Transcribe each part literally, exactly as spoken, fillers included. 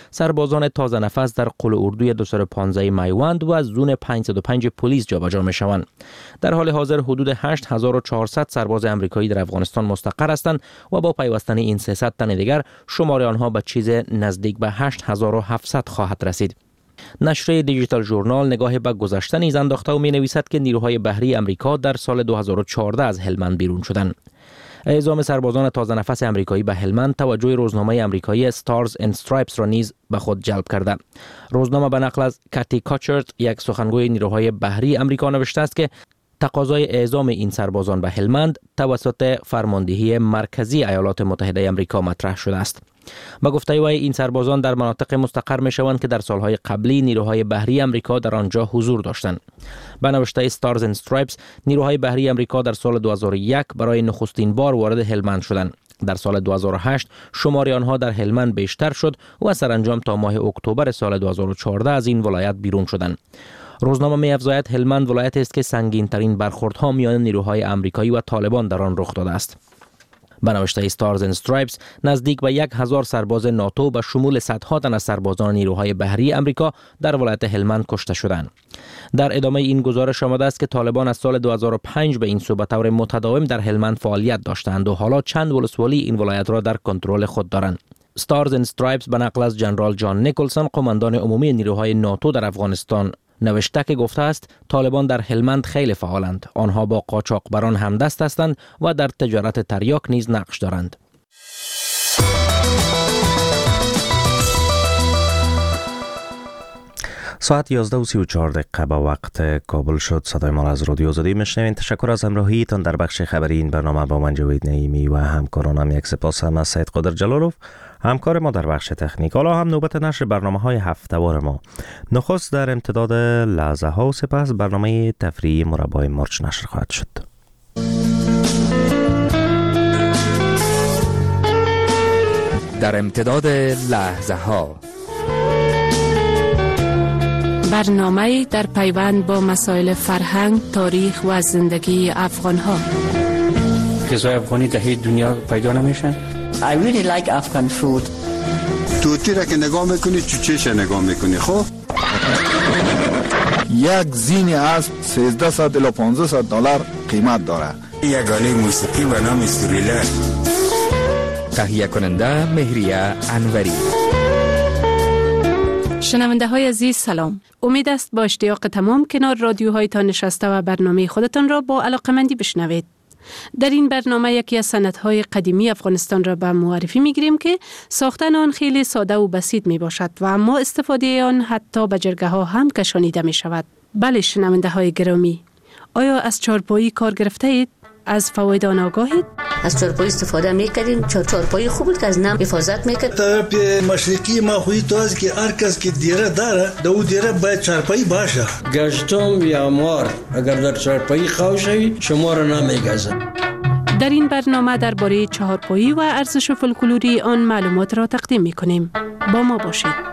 سربازان تازه نفس در قل اردوی دویست و پانزده میوند و زون پانصد و پنج پلیس جابجا می شوند. در حال حاضر حدود هشت هزار و چهارصد سرباز امریکایی در افغانستان مستقر هستند و با پیوستن این سیصد تن دیگر شمار آنها به چیز نزدیک به هشت هزار و هفتصد خواهد رسید. نشریه دیجیتال ژورنال نگاه به گذشته نیز انداخته و می نویسد که نیروهای بحری امریکا در سال دو هزار و چهارده از هلمند بیرون شدند. اعزام سربازان تازه نفس امریکایی به هلمند توجه روزنامه امریکایی Stars and Stripes را نیز به خود جلب کرده. روزنامه به نقل از کاتی کاچرت، یک سخنگوی نیروهای بحری امریکا، نوشته است که تقاضای اعزام این سربازان به هلمند توسط فرماندهی مرکزی ایالات متحده امریکا مطرح شده است. با گفته وی این سربازان در مناطق مستقر می شوند که در سالهای قبلی نیروهای بحری امریکا در آنجا حضور داشتند. به نوشته Stars and Stripes، نیروهای بحری امریکا در سال دو هزار و یک برای نخستین بار وارد هلمند شدند. در سال دو هزار و هشت شمار آنها در هلمند بیشتر شد و سرانجام تا ماه اکتبر سال دو هزار و چهارده از این ولایت بیرون شدند. روزنامه می افزاید هلمند ولایتی است که سنگین ترین برخوردها میان نیروهای امریکایی و طالبان در آن رخ داده است. به نوشته Stars and Stripes، نزدیک به یک هزار سرباز ناتو به شمول صدها تن از سربازان نیروهای بحری امریکا در ولایت هلمند کشته شدند. در ادامه این گزارش آمده است که طالبان از سال دو هزار و پنج به این سو به طور متداوم در هلمند فعالیت داشتند و حالا چند ولسوالی این ولایت را در کنترل خود دارند. Stars and Stripes به نقل از جنرال جان نیکلسون، قماندان عمومی نیروهای ناتو در افغانستان، نوشته که گفته است طالبان در هلمند خیلی فعالند. آنها با قاچاقبران همدست هستند و در تجارت تریاک نیز نقش دارند. ساعت یازده و سی و چهار دقیقه با وقت کابل شد. صدای ما از رادیو آزادی میشنوین. تشکر از همراهیتان در بخش خبری این برنامه. با من جاوید نعیمی و همکارانم یک سپاس هم از سید قادر جلالوف، همکار ما در بخش تکنیک. حالا هم نوبت نشر برنامه های هفته‌وار ما. نخست در امتداد لحظه ها و سپس برنامه تفریحی مربای مرچ نشر خواهد شد. در امتداد لحظه ها، برنامه در پیوند با مسائل فرهنگ، تاریخ و زندگی افغان ها. غذای افغانی در دنیا پیدا نمیشن. I really like Afghan food. توتی را که نگاه میکنی چوچهش نگاه میکنی. خب یک زین اسب سیزده الی پانزده دلار قیمت داره. یک آله موسیقی و نام استوریلر. تهیه کننده مهریه انوری. شنونده های عزیز سلام. امید است با اشتیاق تمام کنار رادیوهایتان نشسته و برنامه خودتان را با علاقه‌مندی بشنوید. در این برنامه یکی از سنت‌های قدیمی افغانستان را به معرفی می‌گیریم که ساختن آن خیلی ساده و بسیط میباشد و اما استفاده آن حتی به جرگه ها هم کشانیده می شود. بله شنونده های گرامی، آیا از چارپایی کار گرفته اید؟ از فواید آن آگاهید؟ از چارپایی استفاده میکردیم. چار چارپایی خوب بود که از نم حفاظت میکرد. طرف مشرقی ما خویی تو از که هر کس که دیره داره دو دیره باید چارپایی باشه. گشتم یا مار اگر در چارپایی خواهی شوی شما را نمیگذد. در این برنامه درباره چهارپایی و ارزش فولکلوری آن معلومات را تقدیم میکنیم. با ما باشید.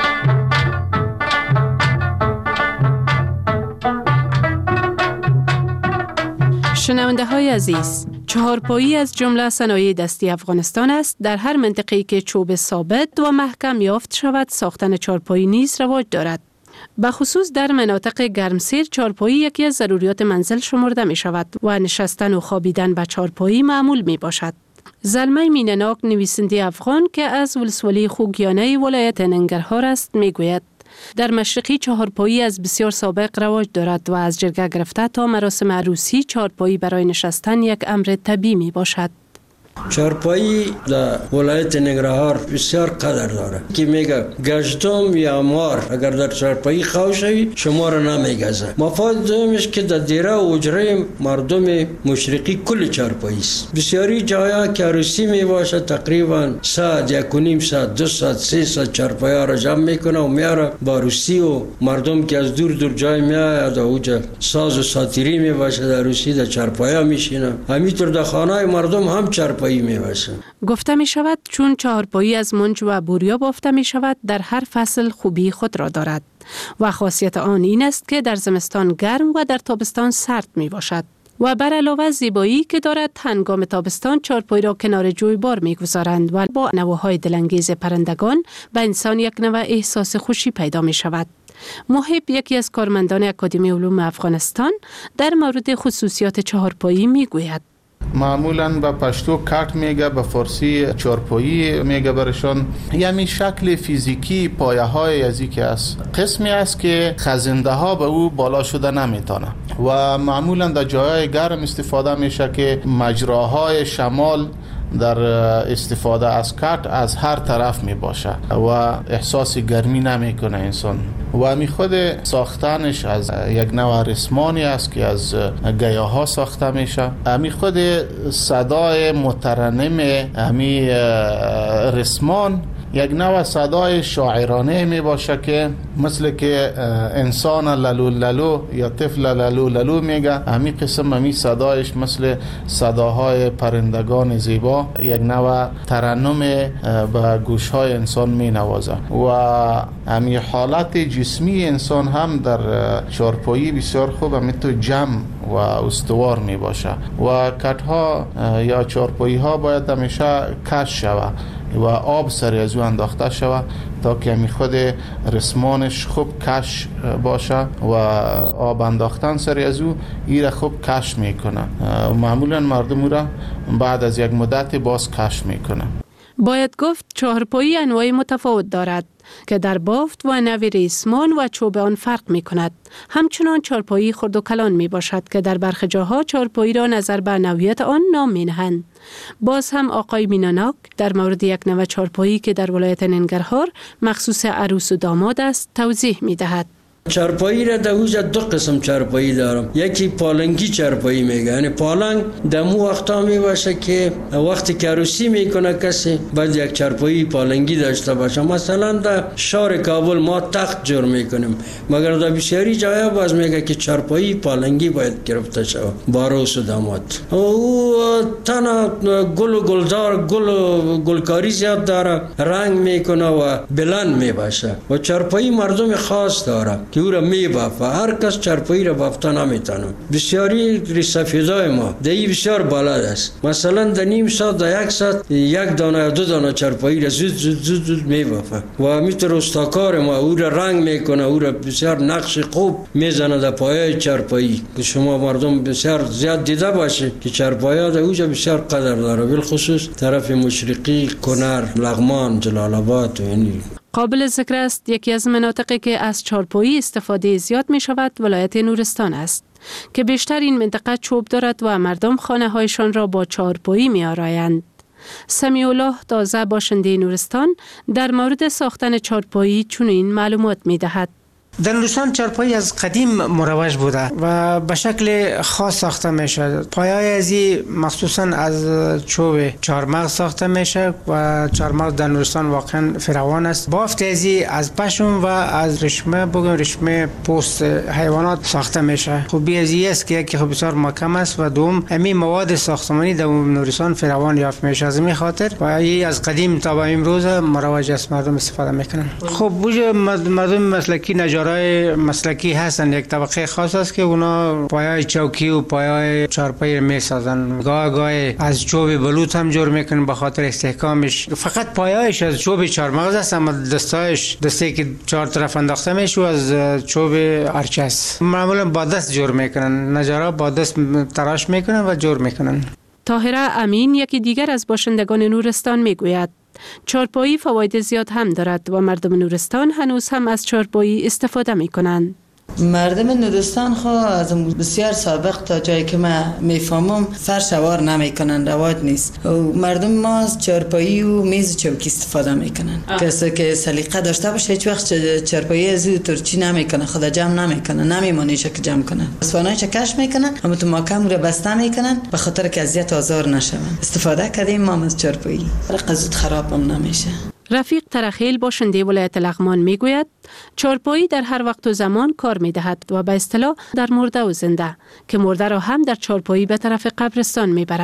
شنونده های عزیز، چهارپایی از جمله صنایع دستی افغانستان است. در هر منطقه‌ای که چوب ثابت و محکم یافت شود ساختن چهارپایی نیز رواج دارد. به خصوص در مناطق گرمسیر چهارپایی یکی از ضروریات منزل شمرده می شود و نشستن و خوابیدن به چهارپایی معمول می باشد. زلمه مینناک، نویسنده افغان که از ولسوالی خوگیانه ولایت ننگرهار است، می گوید در مشرقی چهارپایی از بسیار سابق رواج دارد و از جرگه گرفته تا مراسم عروسی چهارپایی برای نشستن یک امر طبیعی می باشد. چهارپایی در ولایت ننگرهار بسیار قدر داره که میگه گشتم یا مار اگر در چهارپایی خواهی شوی شما را نمیگذه. مفاد دومش که در دیره و اجره مردم مشرقی کل چهارپایی است. بسیاری جایا که عروسی می باشه تقریبا ساعت یک و نیم ساعت دو ساعت سه ساعت چهارپایی را جمع میکنه و میاره با عروسی و مردم که از دور دور جای میاد اوجا ساز و ساتیری می باشه در عروسی در چهارپایی میشینه. همینطور در خانه مردم هم چهارپایی گفته می شود چون چهارپایی از منج و بوریا بافته می شود در هر فصل خوبی خود را دارد و خاصیت آن این است که در زمستان گرم و در تابستان سرد می باشد. و بر علاوه زیبایی که دارد هنگام تابستان چارپایی را کنار جویبار می‌گذارند و با نواهای دلانگیز پرندگان به انسان یک نوع احساس خوشی پیدا می شود. محب، یکی از کارمندان اکادمی علوم افغانستان، در مورد خصوصیات چهارپایی می گوید. معمولاً به پشتو کٹ میگه، به فارسی چارپایی میگه برشان. یعنی شکل فیزیکی پایه های از این که است قسمی است که خزنده ها به او بالا شده نمیتونه و معمولاً در جای گرم استفاده میشه که مجراهای شمال در استفاده از کٹ از هر طرف می باشه و احساس گرمی نمی کنه انسان. و می خود ساختنش از یک نوع رسمانی است که از گیاها ساخته میشه. می خود صدای مترنم امی رسمان یک نوع صدای شاعرانه می باشه که مثل که انسان لالو لالو یا طفل لالو لالو میگه، همین قسم همین صدایش مثل صداهای پرندگان زیبا یک نوع ترنم به گوشهای انسان می نوازه. و همین حالت جسمی انسان هم در چارپایی بسیار خوب همین تو جمع و استوار می باشه و کٹ ها یا چارپایی ها باید همیشه کش شوه و آب سر از او انداخته شوه تا که می خود رسمانش خوب کش باشه و آب انداختن سر از او ایره خوب کش میکنه. معمولا مردم را بعد از یک مدت باز کش میکنه. باید گفت چهارپایی انواع متفاوت دارد که در بافت و نوع ریسمان و چوب آن فرق می کند. همچنان چهارپایی خرد و کلان می باشد که در برخی جاها چهارپایی را نظر به نوعیت آن نام می نهند. باز هم آقای میناناک در مورد یک نوع چهارپایی که در ولایت ننگرهار مخصوص عروس و داماد است توضیح می دهد. چارپایی را در اوجا دو قسم چارپایی دارم. یکی پالنگی چارپایی میگه، یعنی پالنگ دمو وقتا می باشه که وقتی که عروسی میکنه کسی باید یک چارپایی پالنگی داشته باشه. مثلا در شهر کابل ما تخت جور میکنیم، مگر در بسیاری جاها باز میگه که چارپایی پالنگی باید گرفته شود با عروس و داماد. او تنها گل و گلدار گل و گلکاری زیاد داره، رنگ میکنه و بلند میباشه و چارپایی مردم خاص داره که او را می بافه. هر کس چارپایی را بافته نمیتونه. بسیاری ریسفیدای ما دهی بسیار بالاد است. مثلا در نیم ساعت در یک ساعت یک دانه یا دو دانه چارپایی را زود زود زود, زود می بافه و میتونه استاکار ما او را رنگ میکنه، او را بسیار نقش خوب میزنه در پایه چارپایی که شما مردم بسیار زیاد دیده باشه که چارپایی در اوجا بسیار قدر داره، بالخصوص طرف مشرقی، کنر، لغمان، جلال آباد و اینی. قابل ذکر است یکی از مناطقی که از چهارپایی استفاده زیاد می شود ولایت نورستان است که بیشتر این منطقه چوب دارد و مردم خانه هایشان را با چهارپایی می آرایند. سمیع الله تازه باشنده نورستان در مورد ساختن چهارپایی چنین معلومات می دهد. در نورستان چهارپایی از قدیم مروج بوده و به شکل خاص ساخته میشه. پایه‌های ازی مخصوصا از چوب چهارمغز ساخته میشه و چهارمغز در نورستان واقعا فراوان است. بافت ازی از پشم و از رشمه بگم رشمه پوست حیوانات ساخته میشه. خوبی ازی است که یکی خوب بسیار محکم است و دوم همین مواد ساختمانی در نورستان فراوان یافت میشه. از این خاطر و ای از قدیم تا به امروز مروج است، مردم استفاده میکنن. خب بوجه مردم مسلکی نجار مسلکی هستن، یک طبقه خاص است که اونا پایه‌های چوکی و پایه‌های چهارپایی میسازن. گاه گاه از چوب بلوط هم جور میکنن به خاطر استحکامش. فقط پایه‌اش از چوب چهارمغز است، اما دستایش دستی که چهار طرف انداخته میشه از چوب ارچه است. معمولا با دست جور میکنن، نجارا با دست تراش میکنن و جور میکنن. طاهره امین یکی دیگر از باشندگان نورستان میگوید چهارپایی فواید زیاد هم دارد و مردم نورستان هنوز هم از چهارپایی استفاده می کنند. مردم نورستان خو از بسیار سابق تا جایی که من میفهمم فرش وار نمیکنن، رواج نیست. و مردم ما از چهارپایی و میز چوکی استفاده میکنن. کسی که سلیقه داشته باشه هیچ وقت چهارپایی از ترچی نمیکنه، خود جمع نمیکنه، نمیمونیشه که جمع کنن. اسوانایش کش میکنن، اما تو ماکم رو بسته میکنن به خاطر که اذیت آزار نشون. استفاده کردیم ما از چهارپایی. رقصت خراب هم نمیشه. رفیق ترخیل باشنده ولایت لغمان میگوید چهارپایی در هر وقت و زمان کار میدهد و به اصطلاح در مرده و زنده که مرده را هم در چهارپایی به طرف قبرستان میبرند.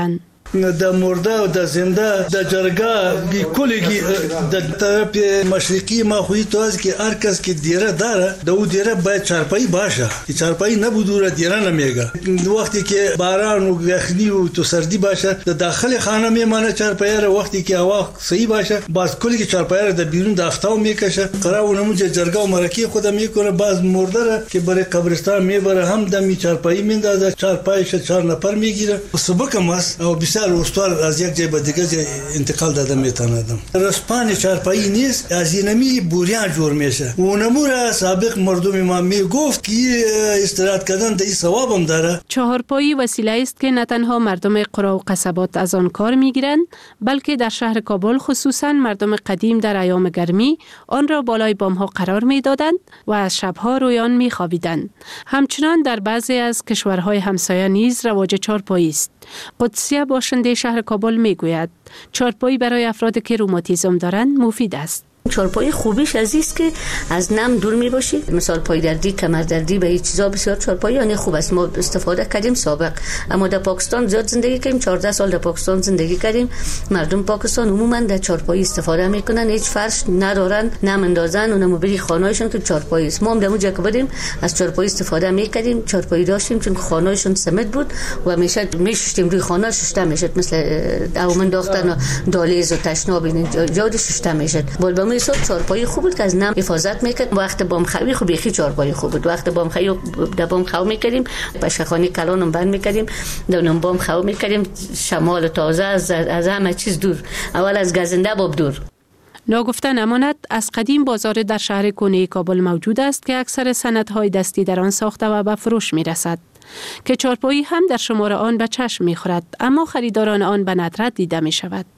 د مرده و د زنده د جرگه کلگی د طرف مشرقی ماخوی تو از که هر کس که دیره داره د او دیره باید چارپایی باشه. چارپایی نبودوره دیره نمیگه. وقتی که باران و یخنی و تو سردی باشه د داخل خانه میمانه چارپایی را، وقتی که هوا صحیح باشه باز کلی که چارپایی را د بیرون د افتاو میکشه. قرار اونمو جرگه و مرکی خود میکنه. باز مرده را که برای قبرستان میبره هم دمی چارپایی میندازه، چارپایش چهار نفر میگیره. سبک هم است و بسیار استوار از یک جای به دیگه جای انتقال داده میتونه. رسپان چارپایی نیست، از اینمی بوریان جور میشه. اونمو را سابق مردم ما میگفت که استراحت کردن در این ثواب هم داره. چهارپایی وسیله است که نه تنها مردم قرى و قصبات از آن کار میگیرند، بلکه در شهر کابل خصوصا مردم قدیم در ایام گرمی آن را بالای بامها قرار میدادند و از شبها روی آن میخوابیدند. همچنان در بعضی از کشورهای همسایه نیز رواج چهارپایی است. قدسیه باشنده شهر کابل میگوید چهارپایی برای افرادی که روماتیسم دارند مفید است. چهارپایی خوبیش از است که از نم دور می باشی. مثال پای دردی، کمر دردی به این چیزا بسیار چهارپایی یعنی خوب است. ما استفاده کردیم سابق، اما در پاکستان زیاد زندگی کردیم، چهارده سال در پاکستان زندگی کردیم. مردم پاکستان عموما در چهارپایی استفاده میکنن، هیچ فرش ندارن، نم اندازن و نمو بری خانه‌شون که چهارپایی است. ما هم دمو جا که بدیم از چهارپایی استفاده میکردیم. چهارپایی داشتیم چون خانه‌شون سمت بود و همیشه میشستیم روی خانه ششته میشد، مثل داومن داختن دالیز و تشناب این جا ششته میشد. بالبام صبح چهارپایی خوب بود که از نم حفاظت میکرد. وقت بام خوابی خوب یخی چهارپایی خوب بود. وقت بام خوابی در بام خواب میکردیم، پشخانی کلانم بند میکردیم، در بام خواب میکردیم. شمال تازه از از همه چیز دور، اول از گزنده باب دور. ناگفته نماند از قدیم بازار در شهر کنه کابل موجود است که اکثر سندهای دستی در آن ساخته و به فروش میرسد که چهارپایی هم در شمار آن به چشم میخورد، اما خریداران آن به ندرت دیده می شود.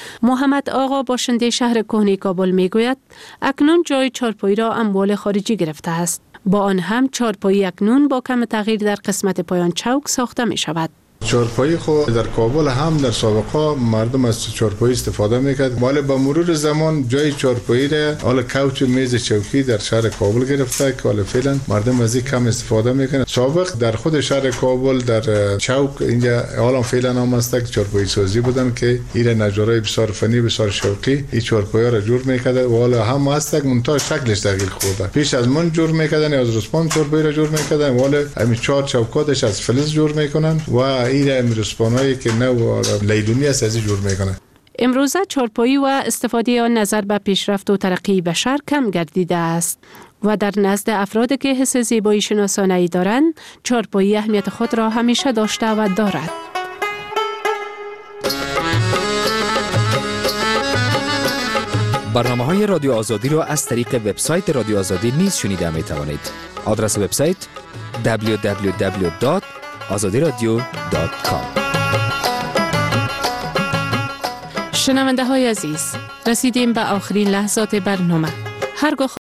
محمد آقا باشنده شهر کهنه کابل میگوید اکنون جای چهارپایی را اموال خارجی گرفته است. با آن هم چهارپایی اکنون با کم تغییر در قسمت پایان چوک ساخته می شود. چهارپایی خو در کابل هم در سابقا مردم از چهارپایی استفاده میکرد، ولی با مرور زمان جای چهارپایی را حالا کوچ و میز چوکی در شهر کابل گرفته که حالا فعلا مردم از این کم استفاده میکنن. سابق در خود شهر کابل در چوک اینجا حالا فعلا هم است که چهارپایی سازی بودن که این نجارای بسیار فنی بسیار شوقی این چهارپایی را جور میکرد و حالا هم است که منتها شکلش تغییر خورده. پیش از من جور میکردن از رسپان چهارپایی را جور میکردن، ولی همین چهار چوکاتش از فلز جور میکنن و این امروزپانایی که نو لیدونی است از جور میکنه. امروزه چهارپایی و استفاده آن نظر به پیشرفت و ترقی بشر کم گردیده است و در نزد افرادی که حس زیبایی شناسانه‌ای دارند چهارپایی اهمیت خود را همیشه داشته و دارد. برنامه های رادیو آزادی را از طریق وبسایت رادیو آزادی نیز شنیده می توانید. آدرس وبسایت دبلیو دبلیو دبلیو دات آزادی رادیو دات کام. شنونده های عزیز، رسیدیم به آخرین لحظات برنامه. هرگاه